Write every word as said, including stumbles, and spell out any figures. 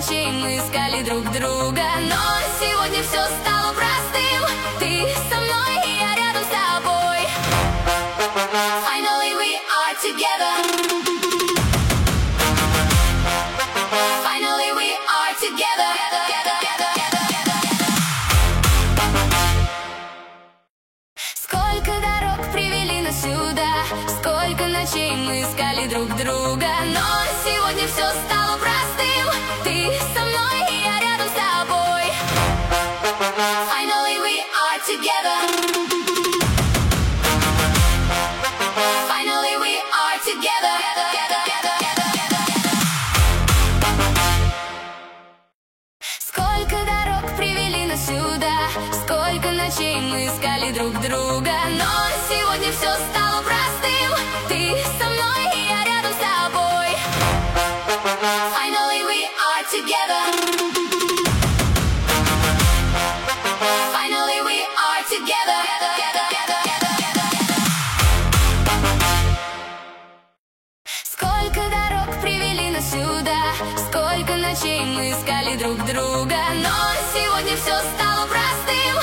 ночей мы искали друг друга, но сегодня все стало простым. Ты со мной, и я рядом с тобой. Finally we are together. Finally we are together. Сколько дорог привели нас сюда, сколько ночей мы искали друг друга, но сегодня все стало простым. Ты со мной, и я рядом с тобой. Finally we are together. Finally we are together. Сколько дорог привели нас сюда, сколько ночей мы искали друг друга, но сегодня все стало простым. Ты со мной, и я рядом с тобой. Finally we are together. Finally we are together. Сколько дорог привели нас сюда, сколько ночей мы искали друг друга, но сегодня все стало простым.